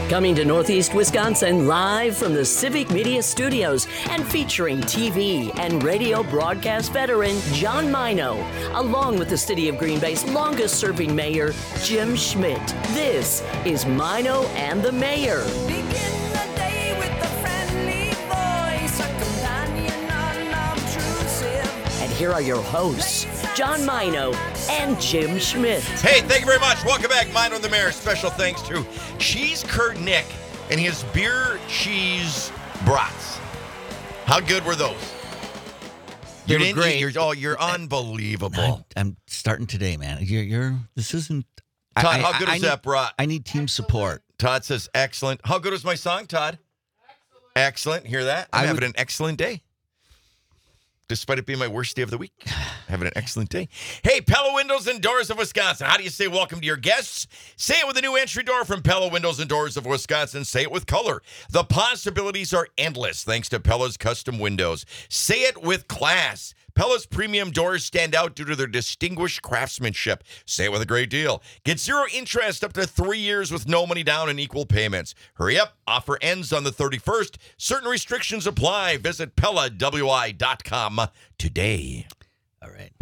Coming to Northeast Wisconsin live from the Civic Media Studios and featuring TV and radio broadcast veteran John Mino, along with the City of Green Bay's longest-serving mayor, Jim Schmidt. This is Mino and the Mayor. Begin the day with a friendly voice, a companion unobtrusive. And here are your hosts, John Mino and Jim Schmidt. Hey, thank you very much. Welcome back, Mino and the Mayor. Special thanks to Cheese Kurt Nick and his beer cheese brats. How good were those? They You were didn't great. eat you're unbelievable. I'm starting today, man. This isn't. Todd, how good is need, that brat? I need team support. Todd says excellent. How good was my song, Todd? Excellent. Hear that? I'm having an excellent day. Despite it being my worst day of the week, having an excellent day. Hey, Pella Windows and Doors of Wisconsin. How do you say welcome to your guests? Say it with a new entry door from Pella Windows and Doors of Wisconsin. Say it with color. The possibilities are endless thanks to Pella's custom windows. Say it with class. Pella's premium doors stand out due to their distinguished craftsmanship. Say it with a great deal. Get zero interest up to 3 years with no money down and equal payments. Hurry up. Offer ends on the 31st. Certain restrictions apply. Visit PellaWI.com today. All right.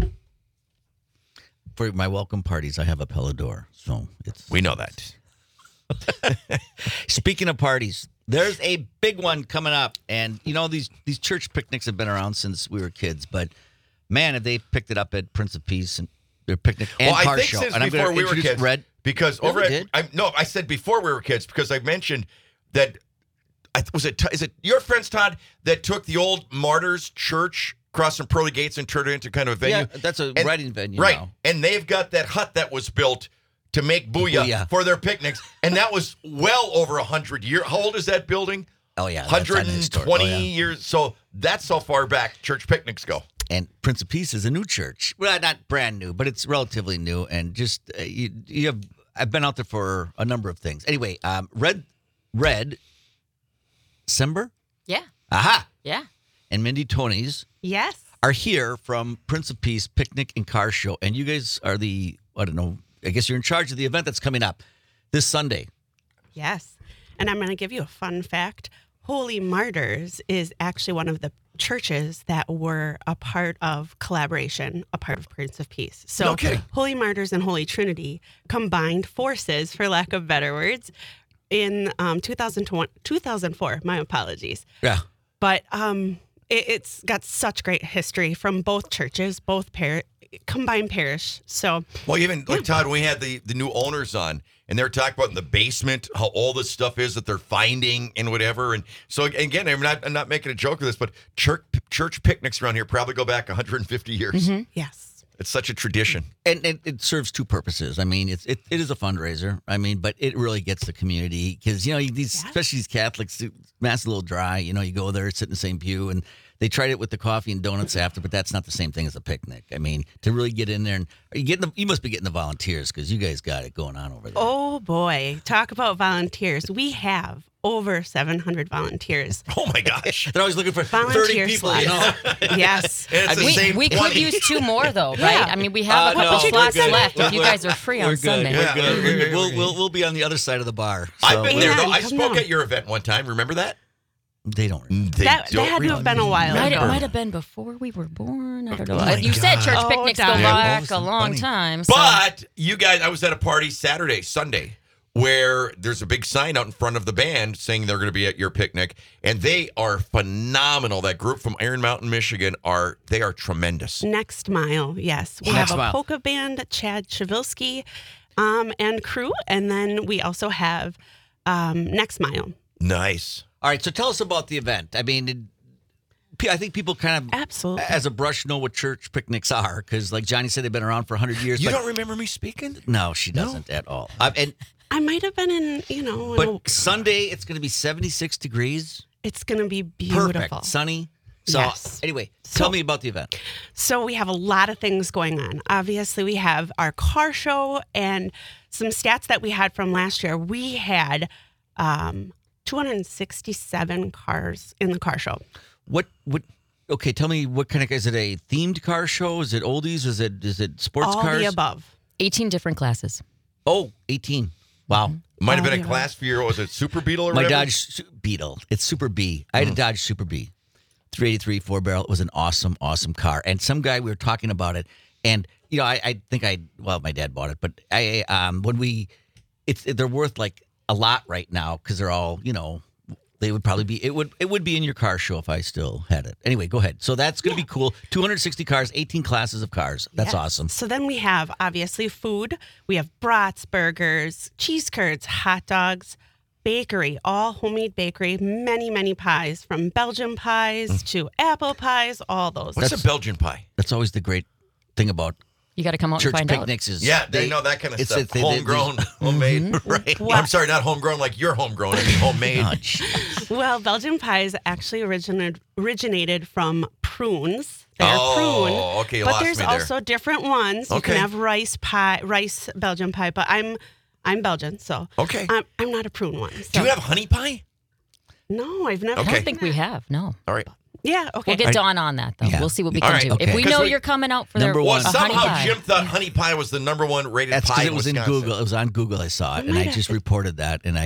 For my welcome parties, I have a Pella door. So it's. We know that. Speaking of parties, there's a big one coming up. And, you know, these church picnics have been around since we were kids. But, man, have they picked it up at Prince of Peace and their picnic and Well, car I think show. since And I'm before gonna we were introduce kids. Red. Because No, over we at did. I said before we were kids because I mentioned that is it your friends, Todd, that took the old Martyrs Church across from Pearly Gates and turned it into kind of a venue? Yeah, that's a writing venue Right. now. And they've got that hut that was built to make booyah Booyah. for their picnics. And that was well over 100 years. How old is that building? Oh, yeah. that's on his store. 120 Oh, yeah. years. So that's how far back church picnics go. And Prince of Peace is a new church. Well, not brand new, but it's relatively new. And just you have. I've been out there for a number of things. Anyway, Red, Sember, Yeah. aha, Yeah. and Mindy Tony's Yes. are here from Prince of Peace Picnic and Car Show, and you guys are I don't know. I guess you're in charge of the event that's coming up this Sunday. Yes. And I'm going to give you a fun fact. Holy Martyrs is actually one of the churches that were a part of collaboration, a part of Prince of Peace. So No kidding. Holy Martyrs and Holy Trinity combined forces, for lack of better words, in 2004. My apologies. Yeah. But it's got such great history from both churches, both combined parish. So Well, even like Todd, we had the new owners on, and they're talking about in the basement how all this stuff is that they're finding and whatever. And so again, I'm not making a joke of this, but church picnics around here probably go back 150 years. yes. It's such a tradition. And it serves two purposes. I mean, it is a fundraiser. I mean, but it really gets the community because, you know, especially these Catholics, Mass is a little dry. You know, you go there, sit in the same pew, and they tried it with the coffee and donuts after, but that's not the same thing as a picnic. I mean, to really get in there, and you must be getting the volunteers because you guys got it going on over there. Oh boy, talk about volunteers. We have over 700 volunteers. Oh my gosh. They're always looking for 30 Volunteer people, slots. you know. Yes. And it's the same We 20. could use 2 more though, right? Yeah. I mean, we have a couple no, slots we're good. left. If you We're- guys are free We're on good. Sunday. We're Yeah. good. We'll be on the other side of the bar. So I've been there, though. Amen. I Come spoke on. at your event one time. Remember that? They don't remember. They That don't had to have been a while Might ago. have been before we were born. I don't know. Oh my You said church God. picnics Oh, go darn. back Oh, a so long funny. time. So. But you guys, I was at a party Sunday, where there's a big sign out in front of the band saying they're going to be at your picnic, and they are phenomenal. That group from Iron Mountain, Michigan, they are tremendous. Next Mile, yes. We Next have a Mile. polka band, Chad Chavilsky, and crew. And then we also have Next Mile. Nice. All right, so tell us about the event. I mean, I think people kind of, Absolutely. as a brush, know what church picnics are because, like Johnny said, they've been around for 100 years. You but don't remember me speaking? No, she doesn't at all. And I might have been in, but Sunday it's going to be 76 degrees, it's going to be beautiful. perfect, sunny. So Yes. anyway, So- tell me about the event. So we have a lot of things going on. Obviously, we have our car show and some stats that we had from last year. We had 267 cars in the car show. What? Okay, tell me what kind of is it? A themed car show? Is it oldies? Is it sports All cars? the above. 18 different classes. Oh, 18. Wow. It might have been a yeah. class for your, was it Super Beetle or My whatever? Dodge Beetle. It's Super B. I had a Dodge Super B. 383 4-barrel. It was an awesome, awesome car. And some guy, we were talking about it, and I think my dad bought it, but they're worth like a lot right now because they're all, they would probably be, it would be in your car show if I still had it. Anyway, go ahead. So that's going to be cool. 260 cars, 18 classes of cars. That's Yes. awesome. So then we have obviously food. We have brats, burgers, cheese curds, hot dogs, bakery, all homemade bakery, many, many pies, from Belgian pies to apple pies, all those. What's a Belgian pie? That's always the great thing about You got to come out church and find picnics is Yeah, they know that kind of it's stuff. that they- Homegrown, homemade. Right. I'm sorry, not homegrown like you're homegrown. I mean homemade. Oh, jeez. Well, Belgian pies actually originated from prunes. They're prune. Oh, okay, you But lost there's me there. also different ones. You Okay. can have rice Belgian pie, but I'm Belgian, so Okay. I'm not a prune one. Do So. you have honey pie? No, I've never. Okay. I don't think we have. No. All right. Yeah, okay. We'll get Dawn on that, though. Yeah. We'll see what we All can right. do. Okay. If we Because know we- you're coming out for Number their one. Well, a honey somehow pie. Jim thought honey pie was the number one rated That's pie because in it was in Wisconsin. Google. It was on Google. I saw it, and I just reported that, and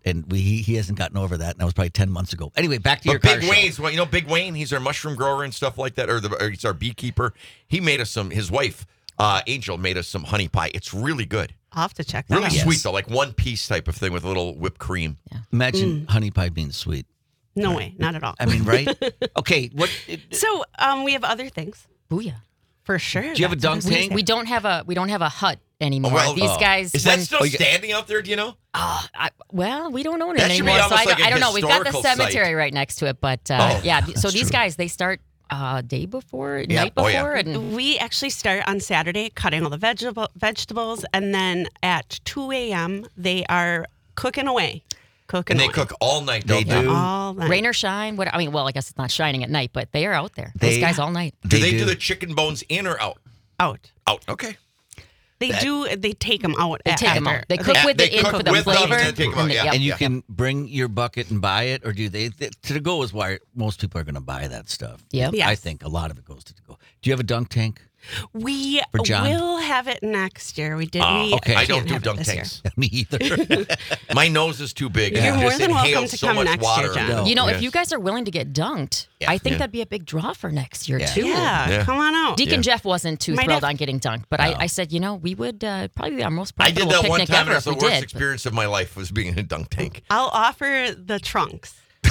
he hasn't gotten over that, and that was probably 10 months ago. Anyway, back to your But car Big show. Wayne's, well, Big Wayne, he's our mushroom grower and stuff like that, or he's our beekeeper. He made us his wife, Angel, made us some honey pie. It's really good. I'll have to check that Really out. sweet, though, like one piece type of thing with a little whipped cream. Imagine honey pie being sweet. No way, not at all. I mean, right? Okay, So we have other things Booyah. for sure. Do you have a That's dunk what I was tank? gonna We don't have a hut anymore. Well, These guys. Is that when- still standing out there, do you know? well, we don't own it That should be anymore. So almost like a I don't know. We've got the historical cemetery site. right next to it, but Oh, yeah. So that's these true. guys, they start day before, night Oh, before, yeah. and We actually start on Saturday cutting all the vegetables, and then at 2 a.m. they are cooking away. And they cook all night, They don't do. all night. rain or shine. What I mean, well, I guess it's not shining at night, but they are out there. They- Those guys all night. Do they do the chicken bones in or out? out. Out. Okay. They take them out. They take them out. They cook with They it in cook for the with them and flavor. then take 'em out, yeah. yep. And you can bring your bucket and buy it, or do they? To go is why most people are going to buy that stuff. Yep. Yes. I think a lot of it goes to go. Do you have a dunk tank? We For John? will have it next year. We did. okay. I can't don't do have it dunk this year. tanks. Me either. My nose is too big. You're It more just than welcome inhales to so come much next year, water. John. No. You know, Yes. if you guys are willing to get dunked, Yeah. I think Yeah. that'd be a big draw for next year, Yeah. too. Yeah, Yeah. come on out. Deacon Yeah. Jeff wasn't too Might thrilled have- on getting dunked, but I said, we would probably be our most I did profitable that one picnic time, ever and if it's the we worst did. experience of my life was being in a dunk tank. I'll offer the trunks.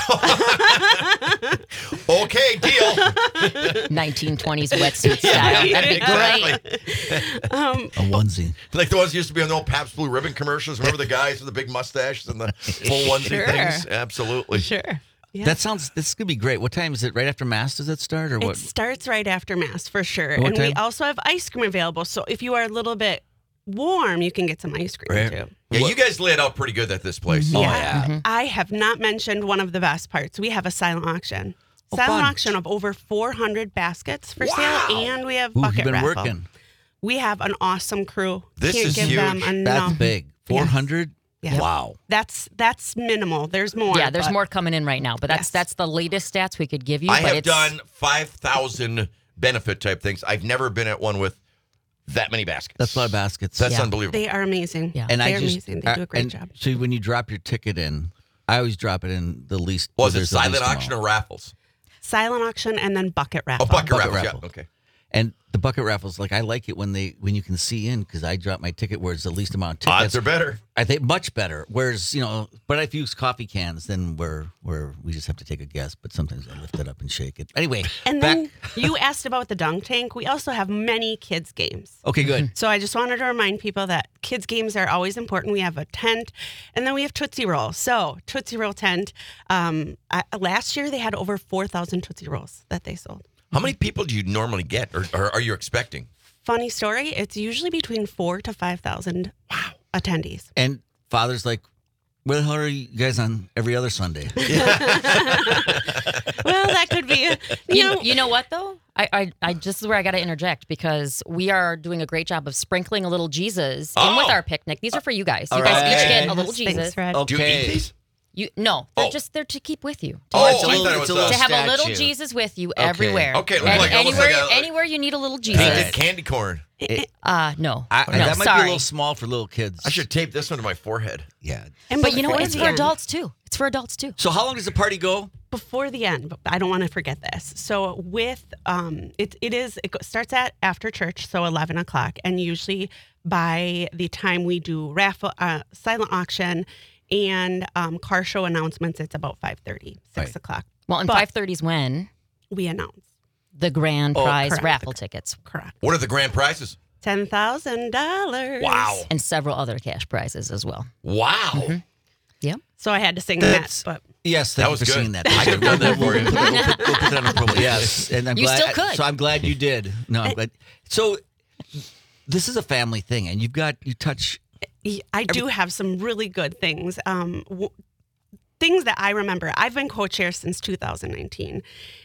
Okay, deal. 1920s wetsuit style. That'd be great. Exactly. A onesie. Like the ones used to be on the old Pabst Blue Ribbon commercials. Remember the guys with the big mustaches and the full onesie Sure. things? Absolutely. Sure. Yeah. This could be great. What time is it? Right after Mass does it start, or It what? starts right after Mass for sure. What And we time? also have ice cream available. So if you are a little bit warm, you can get some ice cream Right. too. Yeah, you guys laid out pretty good at this place. Oh, Yeah. yeah. I have not mentioned one of the best parts. We have a silent auction. Oh, Silent fun. auction of over 400 baskets for sale, and we have Ooh, bucket you've been raffle. working. We have an awesome crew. This Can't is give them huge. enough. That's big. 400. Yeah. Wow. That's minimal. There's more. Yeah, there's but- more coming in right now, but Yes. that's the latest stats we could give you. I but have it's, done 5,000 benefit type things. I've never been at one with that many baskets. That's a lot of baskets. That's Yeah. unbelievable. They are amazing. Yeah. and They're I just amazing. They do a great and job. So when you drop your ticket in, I always drop it in the least. Was it there's the silent least auction amount. or raffles? Silent auction and then bucket raffle. Oh, bucket Bucket raffles. raffle. Yeah, okay. And the bucket raffles, like I like it when you can see in because I drop my ticket where it's the least amount of Odds tickets. are better. I think much better. Whereas but if you use coffee cans, then we just have to take a guess. But sometimes I lift it up and shake it. Anyway, And back. then you asked about the dunk tank. We also have many kids games. Okay, good. So I just wanted to remind people that kids games are always important. We have a tent, and then we have Tootsie Roll. So Tootsie Roll tent. Last year they had over 4,000 Tootsie Rolls that they sold. How many people do you normally get, or are you expecting? Funny story. It's usually between 4,000 to 5,000 attendees. And Father's like, where the hell are you guys on every other Sunday? Well, that could be. You know what though? I this is where I got to interject because we are doing a great job of sprinkling a little Jesus in with Oh. our picnic. These are for you guys. You All guys right. each get a little Thanks, Jesus. Fred. Do you eat these? No, they're just there to keep with you. To Oh, have I Jesus- thought it was to have a little statue. Jesus with you everywhere. Okay, And like almost anywhere, like a- anywhere you need a little Jesus. Painted candy corn. No, no, That might be a sorry. little small for little kids. I should tape this one to my forehead. Yeah. But you know what? It's before for the end- adults too. It's for adults too. So how long does the party go? Before the end, but I don't want to forget this. So with it starts at after church, so 11 o'clock, and usually by the time we do raffle, silent auction, and car show announcements, it's about 5:30, 6 Right. o'clock. Well, and But 5:30 is when we announce. the grand prize correct. raffle tickets Correct. What are the grand prizes? $10,000. Wow. and several other cash prizes as well. Wow. Yep. So I had to sing That's- that, but Yes, That thank was you for good. seeing that. I could've done that for you. We'll put that on a promo. Yes, and I'm You glad, still could. So I'm glad you did. No, but so this is a family thing, and you touch. I do have some really good things. Things that I remember. I've been co-chair since 2019.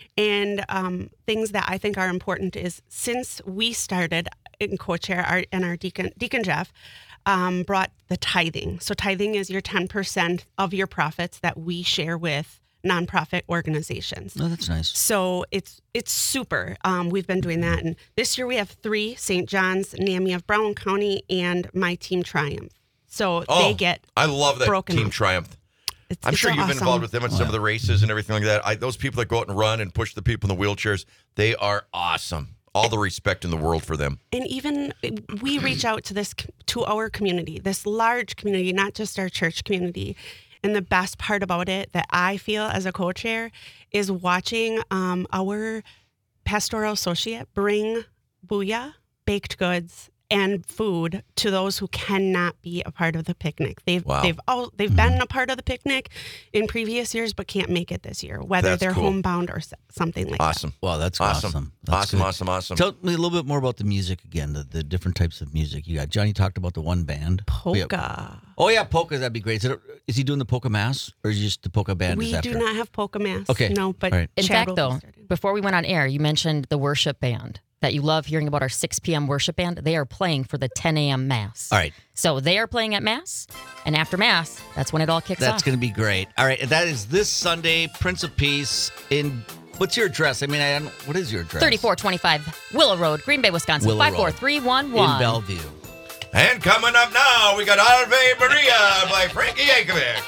And things that I think are important is since we started in co-chair, our Deacon Jeff brought the tithing. So tithing is your 10% of your profits that we share with nonprofit organizations. Oh, that's nice. So it's super. We've been doing that. And this year we have 3, St. John's, NAMI of Brown County, and my team Triumph. So they get I love that broken Team up. Triumph. It's, I'm it's sure you've been awesome. involved with them at some of the races and everything like that. Those people that go out and run and push the people in the wheelchairs, they are awesome. All the respect in the world for them. And even we reach out to our community, this large community, not just our church community. And the best part about it that I feel as a co-chair is watching our pastoral associate bring booyah, baked goods, and food to those who cannot be a part of the picnic. They've been a part of the picnic in previous years, but can't make it this year, whether That's they're cool. homebound or something like Awesome. Wow, that's awesome. That's Awesome. good. Awesome. Tell me a little bit more about the music again, the different types of music you got. Johnny talked about the one band. that. Polka. Oh yeah, polka. That'd be great. Is he doing the polka mass or is it just the polka band? We is after? do not have polka mass. Okay. No, but All right. In Chad fact, will be though, starting. before we went on air, you mentioned the worship band that you love hearing about our 6 p.m. worship band. They are playing for the 10 a.m. Mass. All right. So they are playing at Mass, and after Mass, that's when it all kicks That's off. going to be great. All right, and that is this Sunday, Prince of Peace. What's your address? I mean, what is your address? 3425 Willow Road, Green Bay, Wisconsin, Willow Road. 54311. In Bellevue. And coming up now, we got Ave Maria by Frankie Yankovic.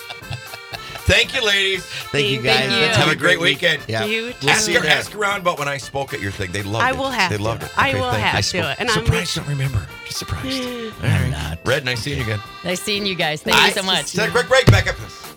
Thank you, ladies. Thank you guys. Thank you. Let's Have a great weekend. Yeah. You We'll see you there. Ask around about when I spoke at your thing. They loved it. I will have They to. loved it. I Okay, will thank have you. to. And I'm Surprised, don't remember. Just surprised. All I'm right. not. Red, nice seeing you again. Nice seeing you guys. Thank you so much. Take a quick break. Back up this.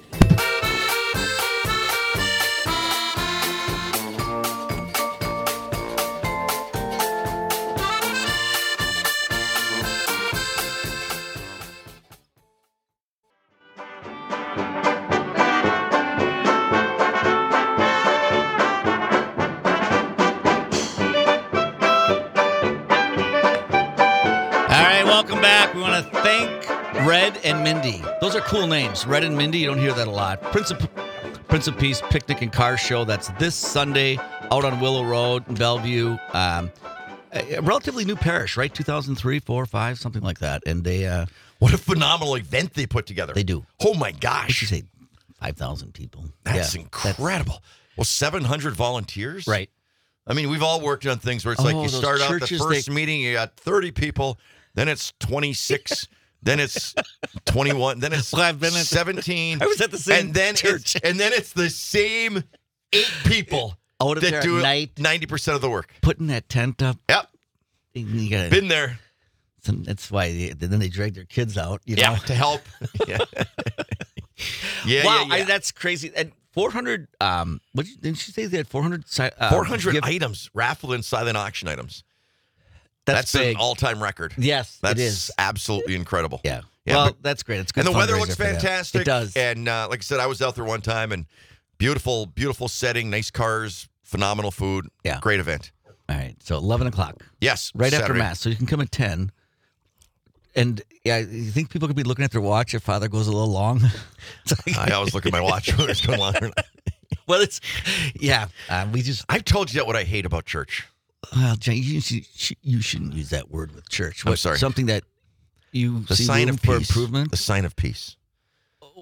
All right, welcome back. We want to thank Red and Mindy. Those are cool names. Red and Mindy, you don't hear that a lot. Prince of Peace Picnic and Car Show. That's this Sunday out on Willow Road in Bellevue. A relatively new parish, right? 2003, 4, 5, something like that. And they What a phenomenal event they put together. They do. Oh, my I should gosh. say 5,000 people. That's Yeah, incredible. Well, 700 volunteers? right. I mean, we've all worked on things where it's like Oh, you those start out the churches, first meeting, you got 30 people, then it's 26, then it's 21, then it's Well, I've been at- 17. I was at the same and then church. It's the same 8 people Out of there that at do night, 90% of the work. putting that tent up. Yep. You gotta, Been there. that's why then they drag their kids out. You know? To help. Yeah. Yeah, Wow, yeah, yeah. that's crazy. And 400. Didn't she say they had 400? 400 items raffled in silent auction items. That's big. an all-time record. Yes, That's it is. absolutely incredible. Yeah. Yeah, well, but- that's great. It's a good. And the weather fundraiser looks for them. fantastic. It does. And like I said, I was out there one time, and beautiful, beautiful setting, nice cars, phenomenal food. Yeah. Great event. All right. So 11 o'clock, Yes. right after Saturday. Mass. So you can come at 10. And yeah, you think people could be looking at their watch if Father goes a little long? It's like- I always look at my watch when it's going longer. well, it's yeah. We just I've told you that what I hate about church. well, Jay, you shouldn't use that word with church. I'm sorry. Something that you The see sign room of for peace. improvement. The sign of peace.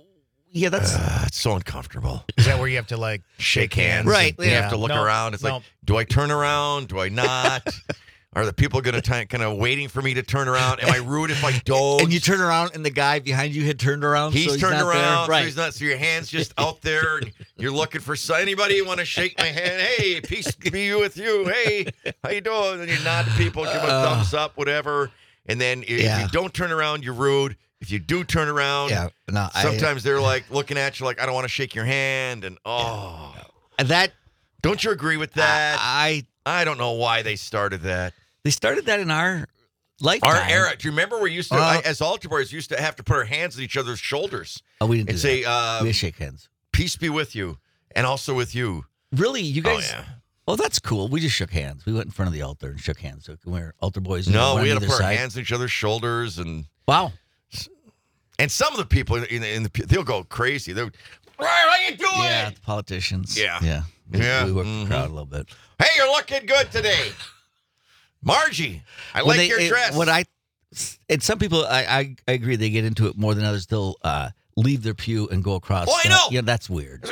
yeah, that's It's so uncomfortable. Is that where you have to like Shake hands. Right, and You yeah. have to look No, around. It's no. like, do I turn around? Do I not? Are the people going to kind of waiting for me to turn around? Am I rude if I don't? and you turn around and the guy behind you had turned around. He's so he's turned not there. around, right? so he's not. So your hand's just out there, and you're looking for anybody want to shake my hand. Hey, peace be with you. Hey, how you doing? And you nod to people, give a thumbs up, whatever. And then if Yeah. you don't turn around, you're rude. If you do turn around, Yeah, no, sometimes they're like looking at you like, I don't want to shake your hand, and that don't you agree with that? I I don't know why they started that. they started that in our lifetime. Our era. Do you remember we used to, Uh, as altar boys, used to have to put our hands on each other's shoulders Oh, we didn't and do say, that. We shake hands. peace be with you, and also with you. Really, you guys? Oh, yeah. Well, that's cool. We just shook hands. We went in front of the altar and shook hands. So we're altar boys. No, one we on had to either put our side. hands on each other's shoulders, and Wow. some of the people in the they'll go crazy. They're, how you doing? Yeah, the politicians. Yeah. yeah. Yeah. We work Mhm. the crowd a little bit. Hey, you're looking good today, Margie. I When like your dress. And some people, I agree, they get into it more than others. They'll leave their pew and go across. Oh, I know. Yeah, that's weird.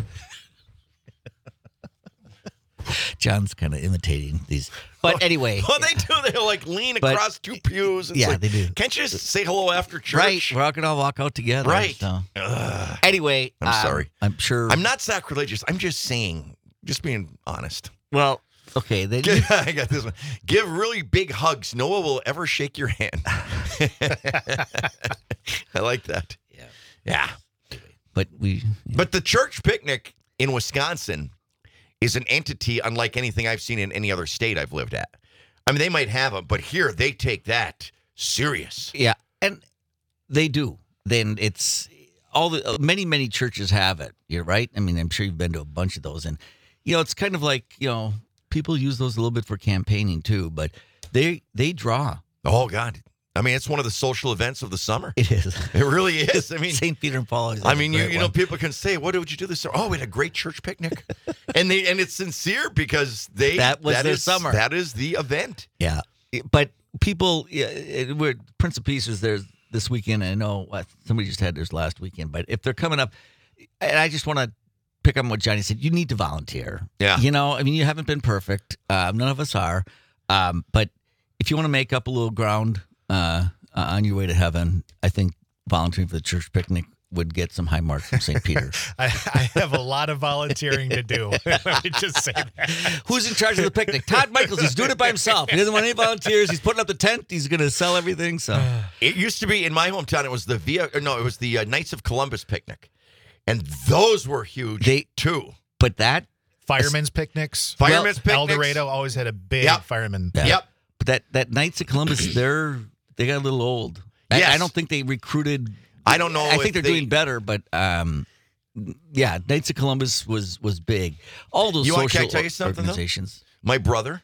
John's kind of imitating these, but anyway. Well, they do. They'll like lean But- across two pews. It's yeah, like, they do. Can't you just say hello after church? Right, we're all gonna walk out together. Right. So. Ugh. Anyway, I'm sorry. I'm sure. I'm not sacrilegious. I'm just saying, just being honest. Well, okay. Then I got this one. Give really big hugs. No one will ever shake your hand. I like that. Yeah. Yeah. but we. But the church picnic in Wisconsin is an entity unlike anything I've seen in any other state I've lived at. I mean, they might have them, but here they take that serious. Yeah, and they do. Then it's all the many churches have it. You're right. I mean, I'm sure you've been to a bunch of those, and it's kind of like people use those a little bit for campaigning too. But they draw. Oh, God. I mean, it's one of the social events of the summer. It is. It really is. I mean, St. Peter and Paul. Is I mean, a you great know, one. people can say, "What did you do this summer?" Oh, we had a great church picnic, and it's sincere because That was their is- summer. That is the event. Yeah, but people, we're Prince of Peace is there this weekend. I know somebody just had theirs last weekend, but if they're coming up, and I just want to pick up on what Johnny said, you need to volunteer. Yeah. I mean, you haven't been perfect. None of us are, but if you want to make up a little ground on your way to heaven, I think volunteering for the church picnic would get some high marks from St. Peter. I have a lot of volunteering to do. Let me just say that. Who's in charge of the picnic? Todd Michaels. He's doing it by himself. He doesn't want any volunteers. He's putting up the tent. He's going to sell everything. So It used to be in my hometown. It was the Knights of Columbus picnic, and those were huge too. but that Firemen's picnics. Firemen's picnics. El Dorado always had a big Yep. fireman. Yeah. Yep. But that Knights of Columbus, they got a little old. Yes. I don't think they recruited. I don't know I if think they're they- doing better, but yeah, Knights of Columbus was big. All those You want- social can I tell you something, though? organizations. My brother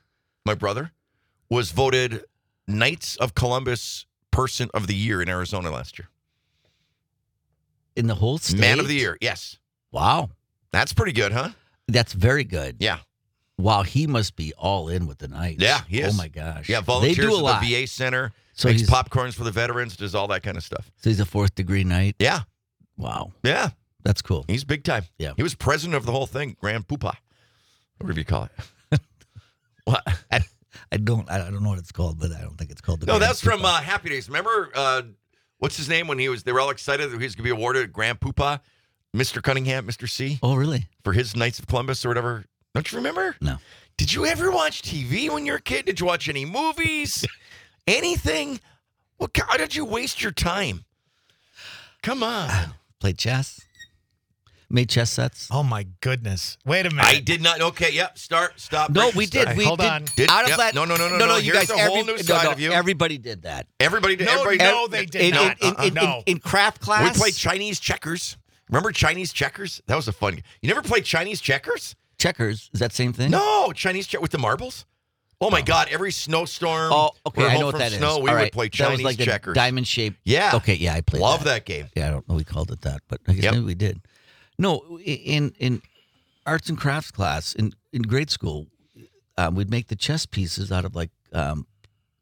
was voted Knights of Columbus Person of the Year in Arizona last year. In the whole state. Man of the Year. Yes. Wow, That's pretty good, huh? that's very good. Yeah. Wow, he must be all in with the Knights. Yeah, he is. Oh my gosh. Yeah, They volunteers do a at lot. the VA Center, So makes he's- popcorns for the veterans, does all that kind of stuff. So he's a 4th degree Knight. Yeah. Wow, Yeah. that's cool. He's big time. Yeah. He was president of the whole thing, Grand Poopah. Whatever you call it. What? I don't know what it's called, but I don't think it's called the. No, Grand that's from Poobah. Happy Days. Remember, what's his name when they were all excited that he was going to be awarded Grand Poopah? Mr. Cunningham, Mr. C, Oh, really? for his Knights of Columbus or whatever. Don't you remember? No. Did you ever watch TV when you were a kid? Did you watch any movies? Anything? How did you waste your time? Come on. Played chess. Made chess sets. Oh my goodness! Wait a minute. I did not. Okay, yep. Stop. No, break, we start. did. We Hold did. on. Out of Yep. that. No. You Here's guys. a whole new side of you. Everybody did that. Everybody did. No, everybody no, they did not. No. In craft class. We played Chinese checkers. Remember Chinese checkers? That was a fun. You never played Chinese checkers? checkers. Is that same thing? No, Chinese check with the marbles. Oh my God! Every snowstorm. Oh, okay. we're I home know what from that is. snow, We All would right. play That Chinese was like the checkers. diamond shape. Yeah. Okay. Yeah, I played. Love that game. Yeah, I don't know. We called it that, but I guess Yep. maybe we did. No, in arts and crafts class in grade school, we'd make the chess pieces out of like, I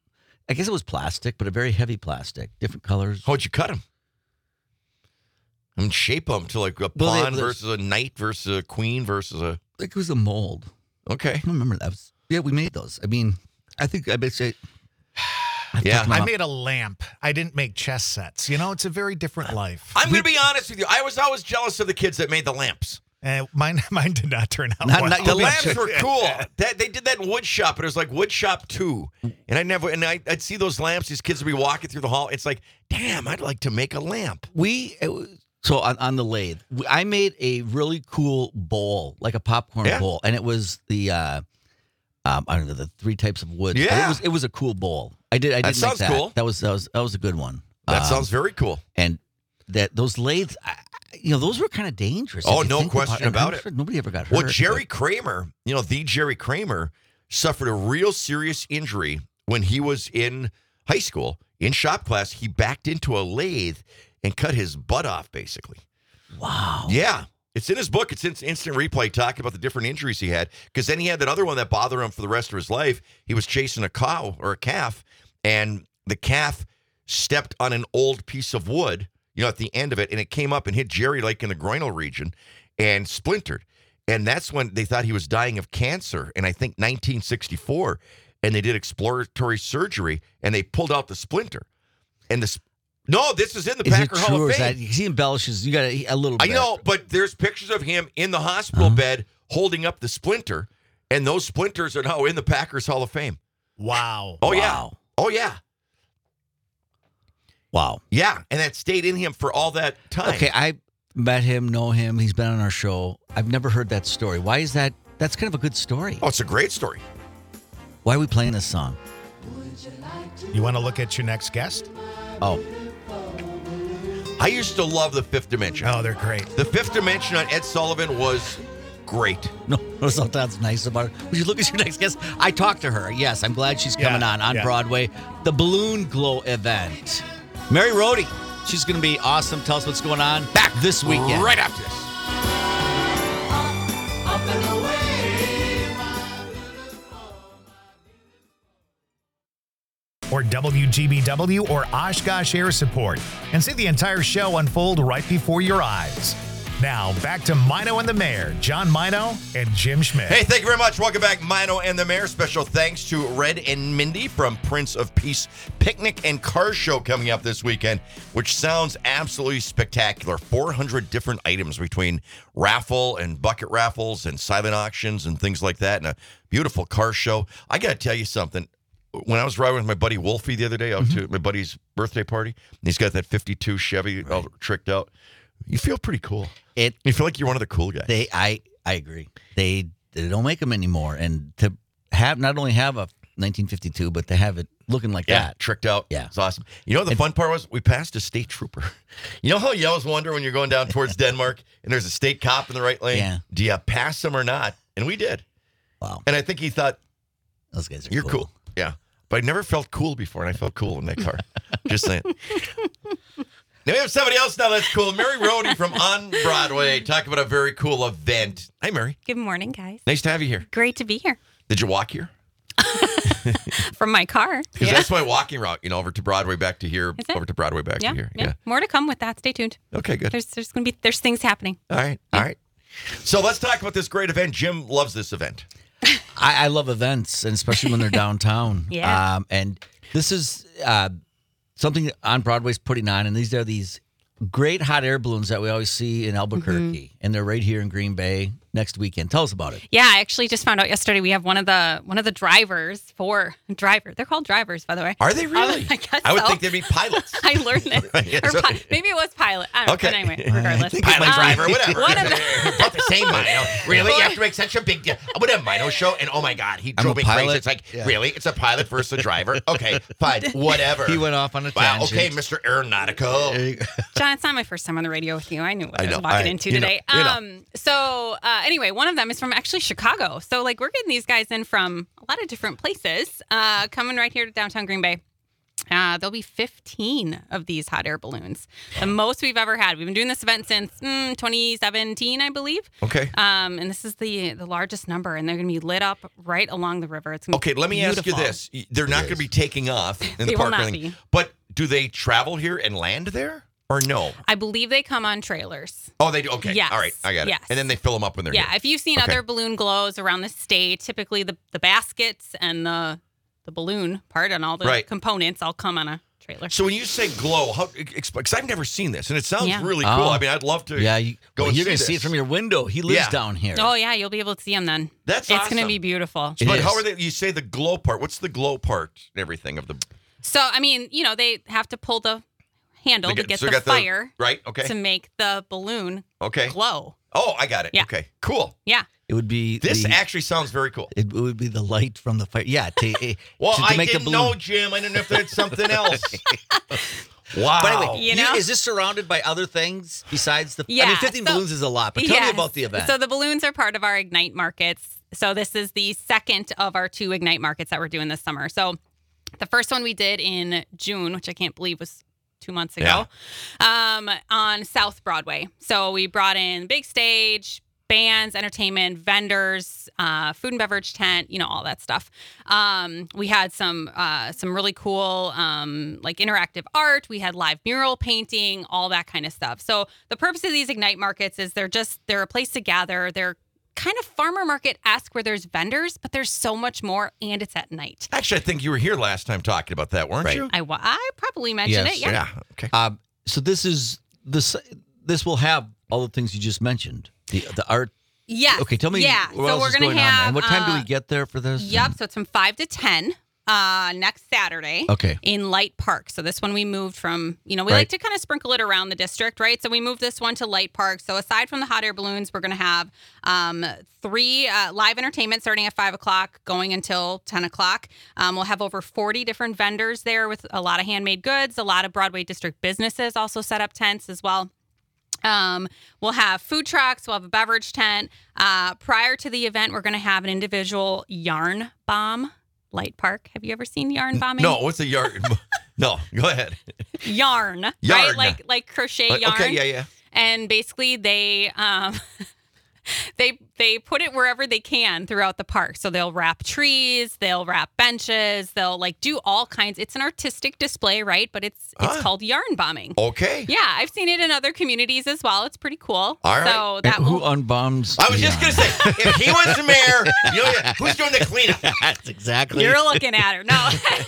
guess it was plastic, but a very heavy plastic, different colors. How'd you cut them? And shape them to like a pawn versus a knight versus a queen versus a. I think it was a mold. Okay. I don't remember that. Yeah, we made those. I mean, I think I bet say. I made a lamp. I didn't make chess sets. You know, it's a very different life. I'm going to be honest with you. I was always jealous of the kids that made the lamps. Mine did not turn out Not- well. not- The lamps were cool. They did that in wood shop, but it was like wood shop 2. And I'd see those lamps. These kids would be walking through the hall. It's like, damn, I'd like to make a lamp. So on the lathe, I made a really cool bowl, like a popcorn bowl, and it was the I don't know, the 3 types of wood. Yeah. It was a cool bowl. I did make sounds that. cool. That was a good one. That sounds very cool. And those lathes, those were kind of dangerous. Oh, if you no think question about I'm it. sure nobody ever got hurt. Well, Jerry Kramer, the Jerry Kramer, suffered a real serious injury when he was in high school. In shop class, he backed into a lathe and cut his butt off, basically. Wow. Yeah. It's in his book. It's in Instant Replay, talking about the different injuries he had. Because then he had that other one that bothered him for the rest of his life. He was chasing a cow or a calf, and the calf stepped on an old piece of wood, at the end of it, and it came up and hit Jerry like in the groinal region and splintered. And that's when they thought he was dying of cancer in, I think, 1964. And they did exploratory surgery, and they pulled out the splinter. And no, this is in the Packer Hall of Fame. He embellishes. You got a little bit. I know, but there's pictures of him in the hospital bed holding up the splinter, and those splinters are now in the Packers Hall of Fame. Wow. Oh, yeah. Oh, yeah. Wow. Yeah, and that stayed in him for all that time. Okay, I met him, know him. He's been on our show. I've never heard that story. Why is that? That's kind of a good story. Oh, it's a great story. Why are we playing this song? You want to look at your next guest? Oh, I used to love The Fifth Dimension. Oh, they're great. The Fifth Dimension on Ed Sullivan was great. no, sometimes nice about it. Would you look at your next guest? I talked to her. Yes, I'm glad she's coming on Broadway. The Balloon Glow event. Mary Rohde. She's going to be awesome. Tell us what's going on back this weekend. Right after this. Or WGBW or Oshkosh Air Support, and see the entire show unfold right before your eyes. Now, back to Mino and the Mayor, John Mino and Jim Schmidt. Hey, thank you very much. Welcome back, Mino and the Mayor. Special thanks to Red and Mindy from Prince of Peace Picnic and Car Show coming up this weekend, which sounds absolutely spectacular. 400 different items between raffle and bucket raffles and silent auctions and things like that, and a beautiful car show. I got to tell you something. When I was riding with my buddy Wolfie the other day out to my buddy's birthday party, and he's got that 52 Chevy all tricked out, you feel pretty cool. You feel like you're one of the cool guys. I agree. They don't make them anymore, and to have not only have a 1952, but to have it looking like that, tricked out. Yeah, it's awesome. You know, the fun part was we passed a state trooper. You know how you always wonder when you're going down towards Denmark and there's a state cop in the right lane? Yeah. Do you pass him or not? And we did. Wow. And I think he thought, those guys are you're cool. Yeah. But I never felt cool before, and I felt cool in that car. Just saying. Now we have somebody else now that's cool. Mary Rohde from On Broadway. Talk about a very cool event. Hi, Mary. Good morning, guys. Nice to have you here. Great to be here. Did you walk here? From my car. Because that's my walking route, over to Broadway, back to here, Is it? over to Broadway, back to here. Yeah. More to come with that. Stay tuned. Okay, good. There's things happening. All right. So let's talk about this great event. Jim loves this event. I love events, and especially when they're downtown. Yeah. And this is something On Broadway's putting on, and these are these great hot air balloons that we always see in Albuquerque, and they're right here in Green Bay next weekend. Tell us about it. Yeah, I actually just found out yesterday we have one of the drivers for driver. They're called drivers, by the way. Are they really? I guess I would so. think they'd be pilots. I learned this. Yeah, Or so- maybe it was pilot. I don't know. Okay. But anyway, regardless. Pilot, driver, whatever. One of the- About the same, Mino. Really? You have to make such a big deal. I would have Mino show, and oh my God, he drove a me crazy. pilot. It's like, Yeah. really? It's a pilot versus a driver? Okay, fine, whatever. He went off on a Wow, tangent. okay, Mr. Aeronautical. John, it's not my first time on the radio with you. I knew what I I was know. walking All right. into You know. today. You know. So anyway, one of them is from actually Chicago. So we're getting these guys in from a lot of different places, coming right here to downtown Green Bay. There'll be 15 of these hot air balloons, the most we've ever had. We've been doing this event since 2017, I believe. Okay. And this is the largest number, and they're going to be lit up right along the river. It's gonna be Okay, let me ask you beautiful. this. They're not going to be taking off in the They park will or not anything, be. but do they travel here and land there? or no? I believe they come on trailers. Oh, they do. Okay. Yes. All right. I got it. Yes. And then they fill them up when they're Yeah, here. if you've seen Okay. other balloon glows around the state, typically the baskets and the balloon part and all the Right. components all come on a trailer. So when you say glow, how? Because I've never seen this, and it sounds Yeah. really cool. Oh. I mean, I'd love to. Yeah, go and you're going to see it this. from your window. He lives Yeah. down here. Oh yeah, you'll be able to see them then. That's It's going awesome. to be beautiful. It But is. how are they? You say the glow part. What's the glow part and everything of the? So I mean, they have to pull the handle They to get so the got fire right. Okay. to make the balloon Okay. glow. Oh, I got it. Yeah. Okay. Cool. Yeah. It would be This actually sounds very cool. It would be the light from the fire. Yeah. Well, to I make didn't the know, balloon. Jim. I didn't know if that's something else. Wow. But anyway, You know? is this surrounded by other things besides the? I Yeah, mean, 15 so- balloons is a lot, but tell me Yes. about the event. So the balloons are part of our Ignite markets. So this is the second of our 2 Ignite markets that we're doing this summer. So the first one we did in June, which I can't believe was 2 months ago, on South Broadway. So we brought in big stage, bands, entertainment, vendors, food and beverage tent, all that stuff. We had some really cool like interactive art. We had live mural painting, all that kind of stuff. So the purpose of these Ignite markets is they're a place to gather. They're kind of farmer market-esque where there's vendors, but there's so much more, and it's at night. Actually, I think you were here last time talking about that, weren't Right. you? I probably mentioned Yes. it. Yeah. Okay. So this will have all the things you just mentioned. The art. Yeah. Okay, tell me. Yeah. What So else we're is gonna going on there? have. And what time do we get there for this? Yep. So it's from 5 to 10 next Saturday. Okay. In Light Park. So this one we moved from, we Right. like to kind of sprinkle it around the district, right? So we moved this one to Light Park. So aside from the hot air balloons, we're going to have 3 live entertainment starting at 5 o'clock, going until 10 o'clock. We'll have over 40 different vendors there with a lot of handmade goods. A lot of Broadway district businesses also set up tents as well. We'll have food trucks. We'll have a beverage tent. Prior to the event, we're going to have an individual yarn bomb. Light Park. Have you ever seen yarn bombing? No, what's a yarn? No, go ahead. Yarn, Yarn. right? Like crochet yarn. Okay, yeah. And basically, they they put it wherever they can throughout the park. So they'll wrap trees, they'll wrap benches, they'll do all kinds. It's an artistic display, right? But it's called yarn bombing. Okay. Yeah, I've seen it in other communities as well. It's pretty cool. All right. So And that who will, unbombs? I was just going to say, if he was the mayor, who's doing the cleanup? That's exactly. you're looking at her. No.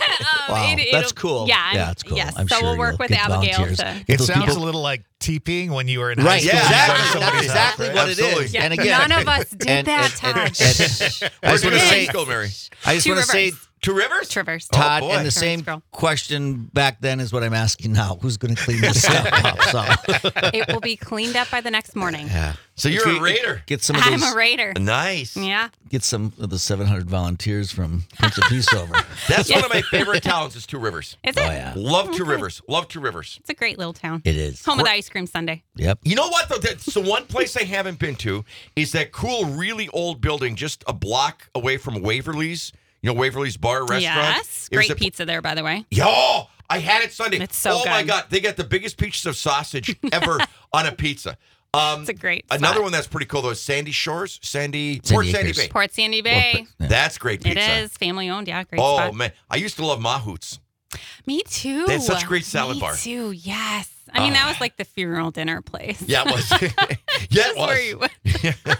Wow, it'll- that's cool. Yeah, Yeah, it's cool. Yes. I'm so sure we'll work you'll with get Abigail volunteers. to. Get It those sounds people- a little like TPing when you were in Right, high school. yeah, You go to exactly. somebody's That's exactly house, what right? it Absolutely. is. Yeah, And again, none of us did that, Todd. I just Where want did to you say, go, Mary? I just Two want to say, Rivers. Two Rivers? Trivers. Todd, boy. and the Turns same girl. question back then is what I'm asking now. Who's going to clean this stuff up? So, It will be cleaned up by the next morning. yeah. So you're a raider. Get some of those. I'm a raider. Nice. Yeah. Get some of the 700 volunteers from Prince of Peace over. That's one of my favorite towns is Two Rivers. Is it? Oh yeah, Love Two Rivers. Love Two Rivers. It's a great little town. it is. Home of the ice cream sundae. Yep. You know what, though? So one place I haven't been to is that cool, really old building just a block away from Waverly's. You know, Waverly's Bar Restaurant? Yes. There's Great a- pizza there, by the way. Yo, I had it Sunday. It's so Oh, my good. God. They got the biggest pieces of sausage ever on a pizza. It's a great Another spot. one that's pretty cool, though, is Sandy Shores. Port Sandy Acres. Bay. Port Sandy Bay. That's great It pizza. is family owned. Yeah, great Oh, spot. man. I used to love Mahoots. Me too. They had such a great salad bar. Me too. Yes. I mean, that was like the funeral dinner place. Yeah, it was. Yeah, it That's where you went.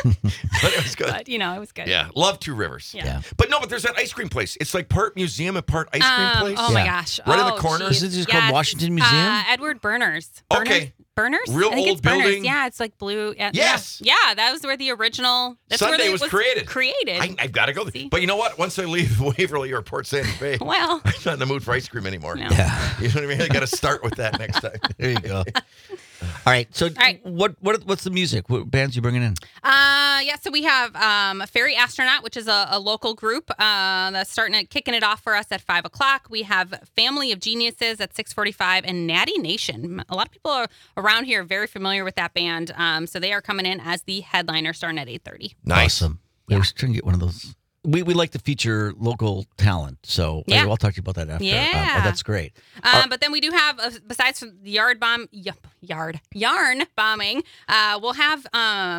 But it was good. But, it was good. Yeah, love Two Rivers. Yeah. But no, but there's that ice cream place. It's like part museum and part ice cream place. Oh my Yeah. gosh! Right in the Oh, corner? geez. Isn't it called Washington Museum? Edward Berners. Okay. Berners. Real I think old it's Berners. building. Yeah, it's like blue. Yeah, Yes. Yeah, that was where the original. That's where Sunday it was created. Created. I've got to go there. See? But you know what? Once I leave Waverly or Port Sandy Bay, Well, I'm not in the mood for ice cream anymore. No. Yeah. You know what I mean? I got to start with that next time. There you go. All right. So, right. what's the music? What bands you bringing in? yeah. So we have Fairy Astronaut, which is a local group that's kicking it off for us at 5 o'clock. We have Family of Geniuses at 6:45, and Natty Nation. A lot of people around here are very familiar with that band. So they are coming in as the headliner, starting at 8:30. Nice. Awesome. Yeah. We're trying to get one of those. We like to feature local talent, so Yeah. I'll talk to you about that after. Yeah. That's great. But then we do have, besides from the yarn bombing, we'll have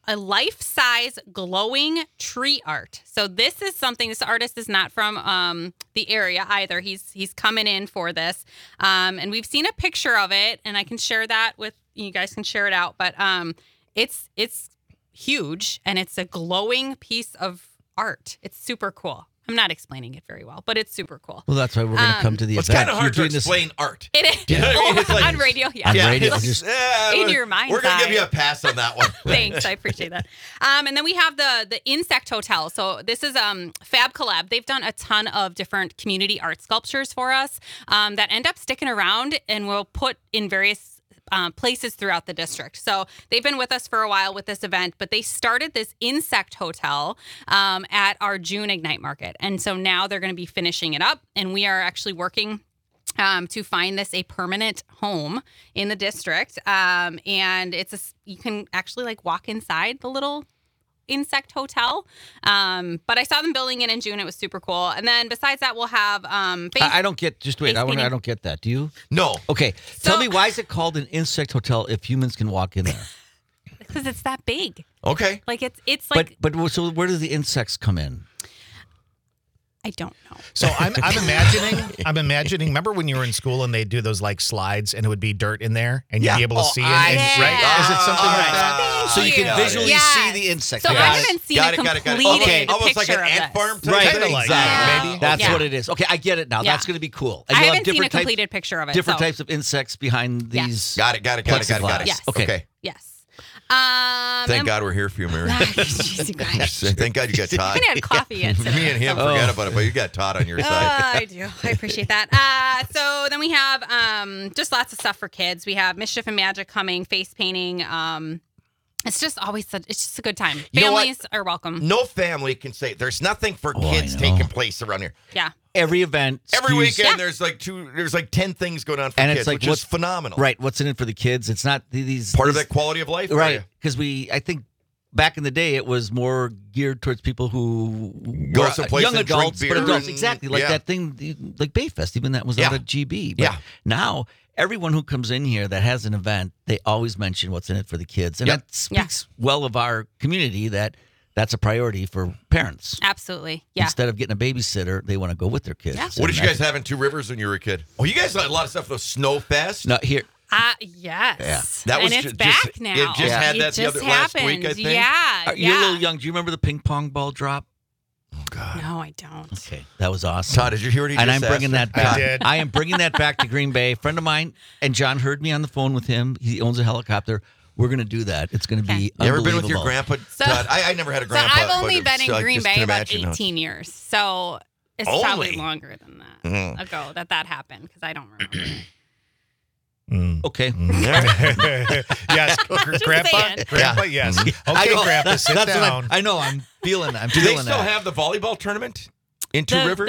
a life-size glowing tree art. So this artist is not from the area either. He's coming in for this. And we've seen a picture of it, and I can share that with you guys can share it out. But it's huge, and it's a glowing piece of art. It's super cool. I'm not explaining it very well, but it's super cool. Well, that's why we're going to come to the It's event. kind of hard to You're doing explain art. It is. You know what I mean? It's like- on radio, yeah. On radio, it's- just- in your mind's We're going to eye. give you a pass on that one. Thanks, I appreciate that. And then we have the Insect Hotel. So this is Fab Collab. They've done a ton of different community art sculptures for us that end up sticking around and we'll put in various places throughout the district. So they've been with us for a while with this event, but they started this Insect Hotel at our June Ignite Market. And so now they're going to be finishing it up, and we are actually working to find this a permanent home in the district. And you can actually like walk inside the little Insect Hotel. But I saw them building it in June. It was super cool. And then besides that, we'll have I don't get. Just wait. I don't get that. Do you? No. Okay. Tell me, why is it called an insect hotel if humans can walk in there? because it's that big. Okay. Like it's like But so where do the insects come in? I don't know. So I'm imagining. Remember when you were in school and they'd do those like slides and it would be dirt in there and you'd be able to see it, right? Is it something like that? So you can visually Yes. see the insect. So I Got it. haven't seen Got a it, got it, got it. completed Okay, almost like picture an of ant this. farm type Right. thing. Like that, maybe. That's Yeah. what it is. Okay, I get it now. Yeah. That's going to be cool. I you'll have haven't seen a different types- completed picture of it. Different so. types of insects behind Yeah. these. Got it. plexiglass. Yes. Okay. Yes. Thank and- God we're here for you, Mary. Jeez, you guys. Thank God you got I Todd. haven't had coffee yet today. Me and him forget about it, but you got Todd on your side. I do. I appreciate that. So then we have just lots of stuff for kids. We have Mischief and Magic coming, face painting. It's just always it's just a good time. You know what? Families are welcome. No family can say there's nothing for I kids know. taking place around here. Yeah. Every event. Every skews- weekend there's like 10 things going on for And kids, it's like which is phenomenal. Right. What's in it for the kids? It's not these Part of these- that quality of life. for Right. you. Because I think back in the day, it was more geared towards people who Go were someplace young and drink adults, but beer adults and- exactly like yeah. that thing, like Bayfest. Even that was Yeah. out of GB. But Yeah. now everyone who comes in here that has an event, they always mention what's in it for the kids, and Yep. that speaks well of our community. That's a priority for parents. Absolutely. Yeah. Instead of getting a babysitter, they want to go with their kids. Yeah. What did you guys have in Two Rivers when you were a kid? Oh, you guys had a lot of stuff with Snowfest. No, here. Yes. Yeah. That was and it's just- back now. it just had that It the other just last week, happened. I think. Yeah. You're a little yeah. young. Do you remember the ping pong ball drop? Oh, God. No, I don't. Okay, that was awesome. Todd, did you hear what he And just I'm bringing asked that her? back. I did. I am bringing that back to Green Bay. A friend of mine, and John heard me on the phone with him. He owns a helicopter. We're going to do that. It's going to be You ever been with your unbelievable. grandpa? So- Todd? I never had a So grandpa. I've only but been so I in Green just Bay can about imagine how- 18 years. So it's Only? probably longer than that Mhm. ago that happened because I don't remember. Okay. Yes, Grandpa. saying. Grandpa, yes. Okay, I know. Grandpa, sit That's what down. I know. I'm feeling. I'm Do they feeling still that. have the volleyball tournament in Two Rivers?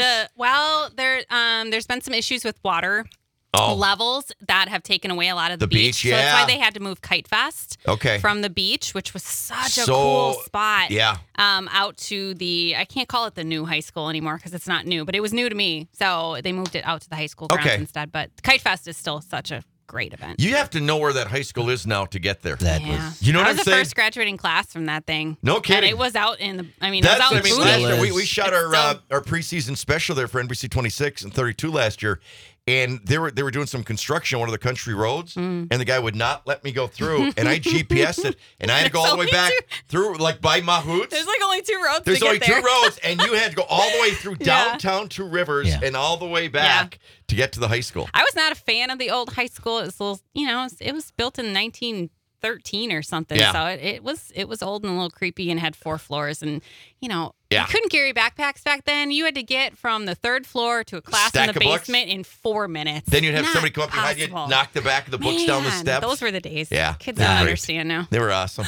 There's been some issues with water Oh, levels that have taken away a lot of the, The beach, So that's yeah. why they had to move Kite Fest okay. from the beach, which was such a So, cool spot. Yeah. Out to I can't call it the new high school anymore because it's not new, but it was new to me. So they moved it out to the high school grounds Okay. instead. But Kite Fest is still such a great event. You have to know where that high school is now to get there. That Yeah. was. You know I what was I'm the saying? first graduating class from that thing. No And kidding. it was out in the, it was That's, out I in mean, Boone. last year we It's shot still- our preseason special there for NBC 26 and 32 last year, and they were doing some construction on one of the country roads, Mm. and the guy would not let me go through, and I GPSed it, and I had to go all the way There's back only through like by Mahoots. There's like only two roads There's to only get there. two roads, and you had to go all the way through Yeah. downtown Two Rivers Yeah. and all the way back to get to the high school. I was not a fan of the old high school. It was a little, it was built in 1913 or something. Yeah. So it was old and a little creepy and had 4 floors. And, Yeah. you couldn't carry backpacks back then. You had to get from the 3rd floor to a class Stack in the of books. basement in 4 minutes. Then you'd have Not somebody come up behind you, possible. knock the back of the books down the Man, steps. Those were the days. Yeah. Kids Yeah. don't Great. understand now. They were awesome.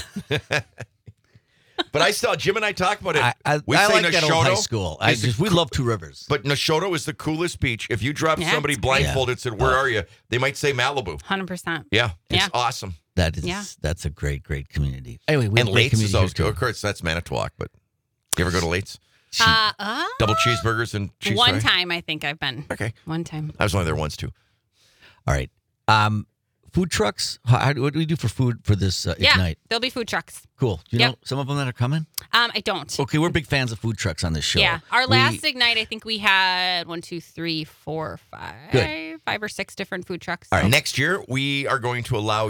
But I saw Jim and I talked about it. I we say like that old high Neshotto school. is We love Two Rivers. But Neshotto is the coolest beach. If you drop Yeah, somebody it's great. blindfolded and said, "Where are you?" They might say Malibu. 100%. Yeah, it's Yeah. awesome. That's a great community. Anyway, we And have a great Late's is community always here, good. too. Of course, that's Manitowoc. But you ever go to Late's? Oh. Double cheeseburgers and cheese One fry? time, I think I've been. Okay, One time. I was only there once too. All right. food trucks? What do we do for food for this Ignite? There'll be food trucks. Cool. Do you know some of them that are coming? I don't. Okay, we're big fans of food trucks on this show. Yeah. Our last Ignite, I think we had 5 or 6 different food trucks. All right. Next year, we are going to allow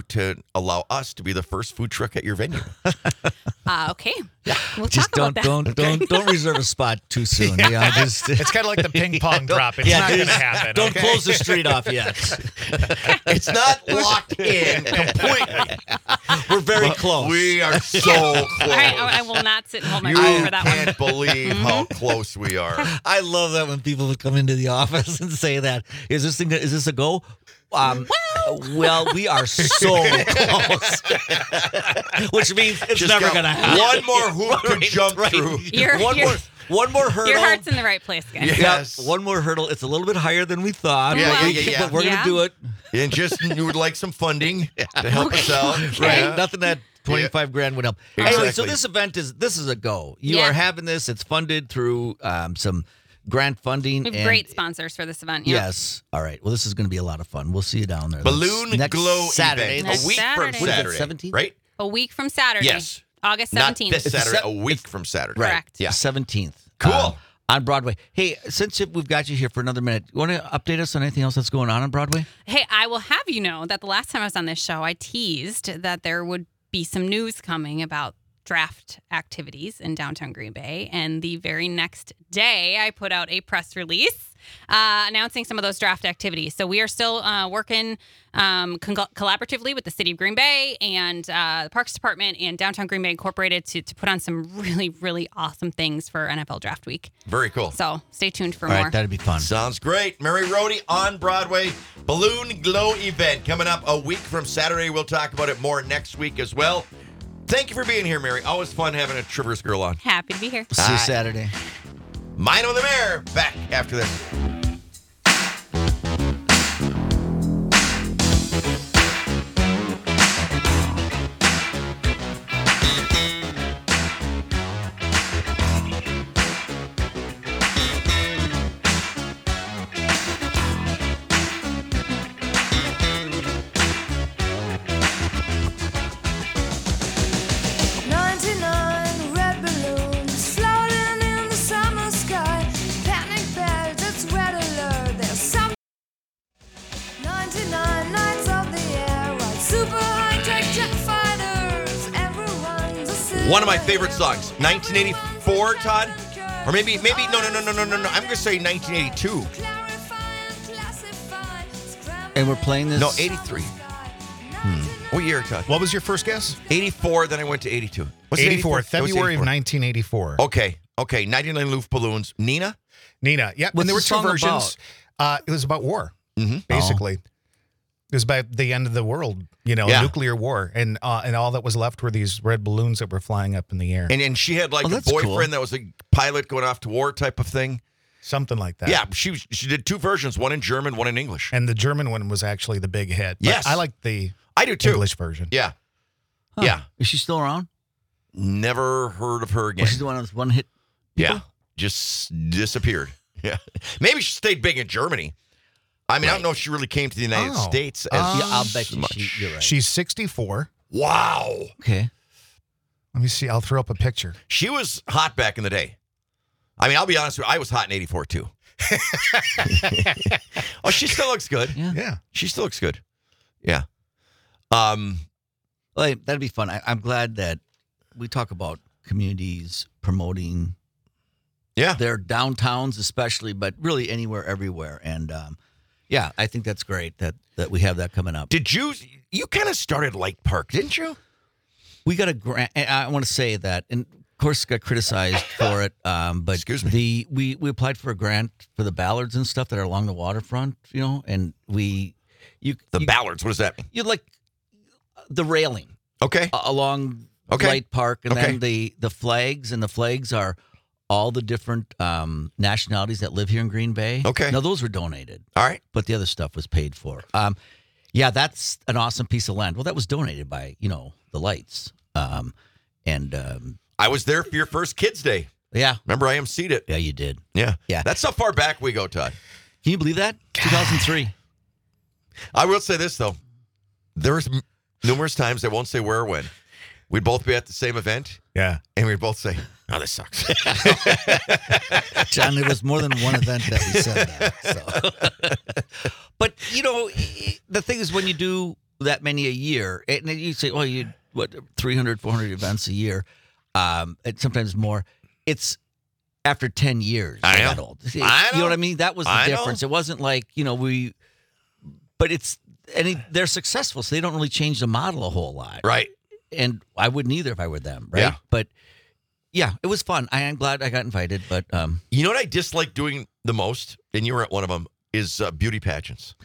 us to be the first food truck at your venue. Okay. We'll Just talk about that. don't reserve a spot too soon. Yeah, just It's kind of like the ping pong drop. It's not going to happen. don't okay? close the street off yet. It's not locked in completely. We're very close. We are so close. All right. I will not sit and hold my You breath for that one. can't believe how close we are. I love that when people would come into the office and say that. Is this a go? Well, we are so close. Which means it's Just never got going to happen. one more hoop to jump through. One more hurdle. Your heart's in the right place, guys. Yes. One more hurdle. It's a little bit higher than we thought. Yeah, Well, yeah. But we're going to do it. And just you would like some funding to help us out. Right. Yeah. Nothing that 25 grand would help. Exactly. Anyway, so this event is a go. You Yeah. are having this. It's funded through some grant funding. We have and great sponsors for this event. Yeah. Yes. All right. Well, this is going to be a lot of fun. We'll see you down there. Balloon Next Glow Saturday. event. Next A week Saturday. from What is it, Saturday. 17th? Right? A week from Saturday. Yes. August 17th. Not this It's a Saturday, se- a week from Saturday. Correct. Yeah. 17th. Cool. On Broadway. Hey, since we've got you here for another minute, you want to update us on anything else that's going on Broadway? Hey, I will have you know that the last time I was on this show, I teased that there would be some news coming about draft activities in downtown Green Bay. And the very next day, I put out a press release announcing some of those draft activities. So we are still working collaboratively with the City of Green Bay and the Parks Department and Downtown Green Bay Incorporated to put on some really, really awesome things for NFL Draft Week. Very cool. So stay tuned for All more. right, that'd be fun. Sounds great. Mary Rohde on Broadway. Balloon Glow event coming up a week from Saturday. We'll talk about it more next week as well. Thank you for being here, Mary. Always fun having a Traverse girl on. Happy to be here. See you Saturday. Mino the Mayor back after this. Red balloons floating in the summer sky. Panic bells, it's red alert. There's some 99 nights of the air. While super high-tech jet fighters. Everyone's a silver One of my favorite songs, 1984, Todd? Or maybe, no. I'm going to say 1982. And we're playing this? No, 83. What year, Todd? What was your first guess? 84, then I went to 82. Was it 84, 84? That was February of 84. 1984. Okay. 99 Loof Balloons. Nina? Nina, yeah. What's and there were the two song versions. It was about war, Mm-hmm. basically. It was about the end of the world, Yeah. nuclear war. And all that was left were these red balloons that were flying up in the air. And she had like Oh, a that's boyfriend cool. that was a pilot going off to war type of thing. Something like that. Yeah, she did two versions, one in German, one in English. And the German one was actually the big hit. But Yes. I like the I do too. English version. Yeah. Huh. Yeah. Is she still around? Never heard of her again. Well, she's the one with one hit. Yeah. Just disappeared. Yeah. Maybe she stayed big in Germany. I mean, I don't know if she really came to the United Oh. States as Yeah, I'll bet you much. you're right. She's 64. Wow. Okay. Let me see. I'll throw up a picture. She was hot back in the day. I mean, I'll be honest with you, I was hot in 84 too. Oh, she still looks good. Yeah. Yeah. She still looks good. Yeah. Well, that'd be fun. I'm glad that we talk about communities promoting Yeah. their downtowns, especially, but really anywhere, everywhere. And yeah, I think that's great that we have that coming up. Did you kind of started Light Park, didn't you? We got a grant. I want to say that, and of course, got criticized for it. But Excuse me. we applied for a grant for the ballards and stuff that are along the waterfront, and you Ballards, what does that mean? you like the railing Okay. along Okay. Light Park, and Okay. then the flags, and the flags are all the different nationalities that live here in Green Bay. Okay. Now those were donated, All right. but the other stuff was paid for. Yeah, that's an awesome piece of land. Well, that was donated by the lights, I was there for your first Kids Day. yeah, Remember, I emceed it. yeah, you did. Yeah. Yeah. That's how far back we go, Todd. Can you believe that? 2003. I will say this, though. There's numerous times, I won't say where or when, we'd both be at the same event, Yeah. and we'd both say, "Oh, this sucks." John, there was more than one event that we said that. So. But, the thing is, when you do that many a year, and you say, well, 300, 400 events a year, and sometimes more, it's after 10 years. I they know. got old. I You know know. what I mean? That was the I know. difference. It wasn't like, but they're successful, so they don't really change the model a whole lot. Right. And I wouldn't either if I were them, right? Yeah. But, yeah, it was fun. I am glad I got invited, but You know what I dislike doing the most, and you were at one of them, is beauty pageants.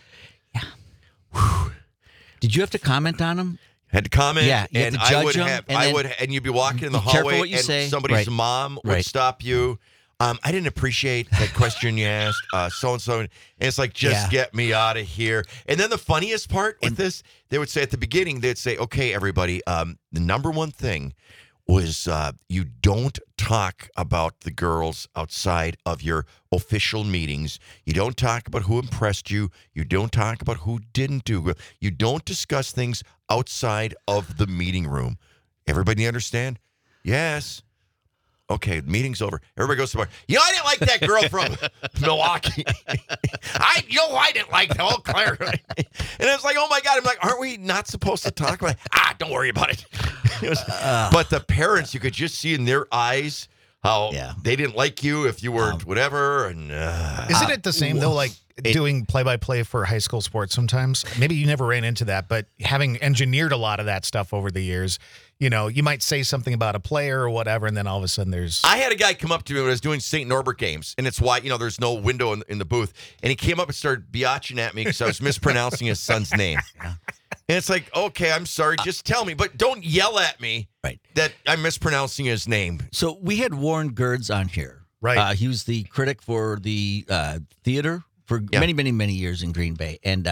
did you have to comment on them? Had to comment, Yeah, you have and to judge I would them, have, and and you'd be walking in the be careful hallway, what you and say. somebody's Right. mom would Right. stop you. I didn't appreciate that question you asked, so and so, and it's like, just Yeah. get me out of here. And then the funniest part with this, they would say at the beginning, they'd say, "Okay, everybody, the number one thing was you don't talk about the girls outside of your official meetings. You don't talk about who impressed you. You don't talk about who didn't do well. You don't discuss things outside of the meeting room. Everybody understand?" Yes. Okay, meeting's over. Everybody goes to the bar. I didn't like that girl from Milwaukee. I didn't like the whole Claire. And it's like, oh my God. I'm like, aren't we not supposed to talk about it? Don't worry about it. But the parents, you could just see in their eyes how they didn't like you if you weren't whatever. And Isn't it the same though? Like doing play-by-play for high school sports sometimes. Maybe you never ran into that, but having engineered a lot of that stuff over the years, you might say something about a player or whatever, and then all of a sudden there's. I had a guy come up to me when I was doing St. Norbert games, and it's why, there's no window in the booth. And he came up and started biatching at me because I was mispronouncing his son's name. And it's like, okay, I'm sorry, just tell me. But don't yell at me that I'm mispronouncing his name. So we had Warren Gertz on here. Right. He was the critic for the theater for many, many, many years in Green Bay. And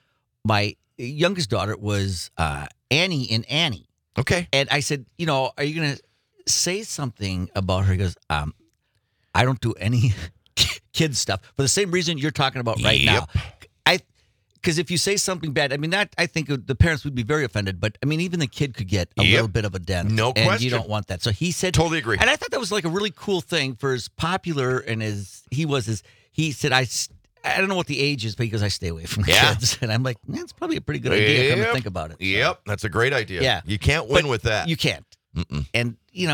my youngest daughter was Annie in Annie. Okay. And I said, are you going to say something about her? He goes, I don't do any kid stuff for the same reason you're talking about right now. Because if you say something bad, I think the parents would be very offended. But even the kid could get a little bit of a dent. No and question. You don't want that. So he said, totally agree. And I thought that was like a really cool thing for as popular and as he was. He said, I don't know what the age is, but he goes, I stay away from kids. And I'm like, that's probably a pretty good idea. Come to think about it. So. Yep, that's a great idea. Yeah. You can't win with that. You can't. Mm-mm. And,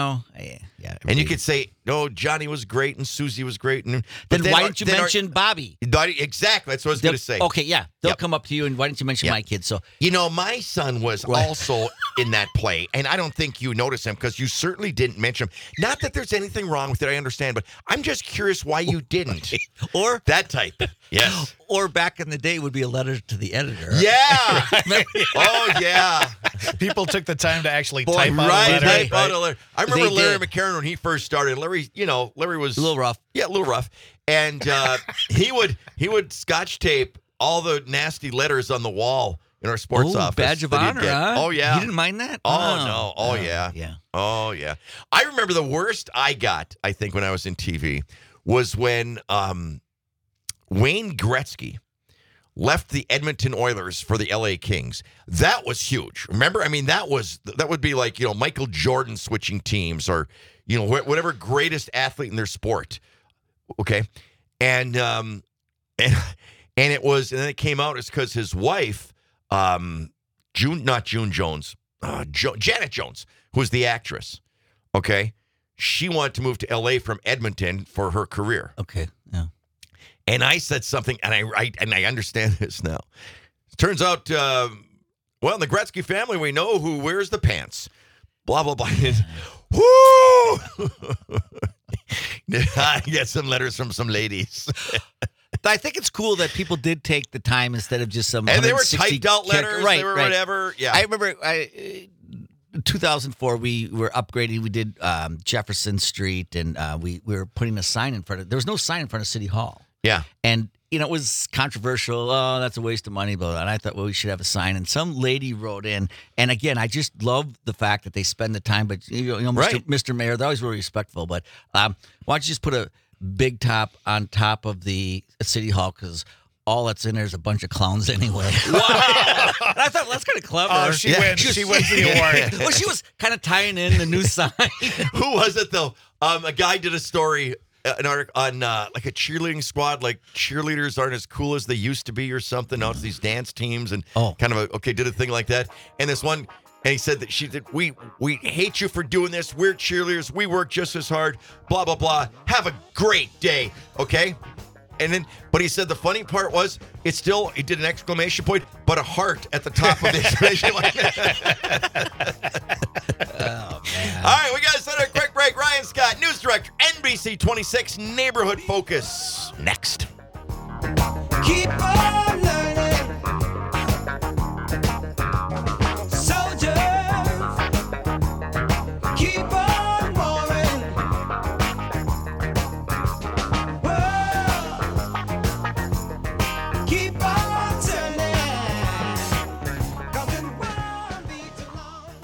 and you could say, no, Johnny was great and Susie was great. Then why didn't you mention Bobby? Exactly. That's what I was going to say. Okay, yeah. They'll come up to you and why didn't you mention my kid? So my son was also in that play, and I don't think you noticed him because you certainly didn't mention him. Not that there's anything wrong with it, I understand, but I'm just curious why you didn't. Or that type. Yes. Or back in the day would be a letter to the editor. Yeah. Oh, yeah. People took the time to actually type out a letter. I remember They Larry did. McCarron when he first started. Larry was a little rough. Yeah, a little rough. And he would scotch tape all the nasty letters on the wall in our sports office. Badge of that he'd honor, get. huh? Oh, yeah. You didn't mind that? Oh, no. Oh, yeah. Yeah. Oh, yeah. I remember the worst I got, I think, when I was in TV was when Wayne Gretzky left the Edmonton Oilers for the LA Kings. That was huge. Remember? That would be like, Michael Jordan switching teams or, whatever greatest athlete in their sport. Okay. And it was, and then it came out, it's because his wife, Janet Jones, who was the actress. Okay. She wanted to move to LA from Edmonton for her career. Okay. Yeah. And I said something, and I understand this now. Turns out, in the Gretzky family, we know who wears the pants. Blah, blah, blah. Woo! I get some letters from some ladies. I think it's cool that people did take the time instead of just some. And they were 160 typed out letters. Right, they were right. whatever. Yeah. I remember in 2004, we were upgrading. We did Jefferson Street, and we were putting a sign in front of. There was no sign in front of City Hall. Yeah. And, it was controversial. Oh, that's a waste of money. Blah, blah. And I thought, well, we should have a sign. And some lady wrote in. And again, I just love the fact that they spend the time. But, Mr. Mayor, they're always really respectful. But why don't you just put a big top on top of the City Hall? Because all that's in there is a bunch of clowns anyway. Wow. And I thought, that's kind of clever. Oh, she wins. She wins the award. Well, she was kind of tying in the new sign. Who was it though? A guy did a story, an article on like a cheerleading squad. Like cheerleaders aren't as cool as they used to be, or something. Now it's these dance teams and kind of did a thing like that. And this one, and he said that she did. We hate you for doing this. We're cheerleaders. We work just as hard. Blah blah blah. Have a great day. Okay. And then, but he said the funny part was, it's still, he did an exclamation point, but a heart at the top of the exclamation point. Oh, man. All right, we got to set a quick break. Ryan Scott, News Director, NBC 26, Neighborhood Focus. Next. Keep on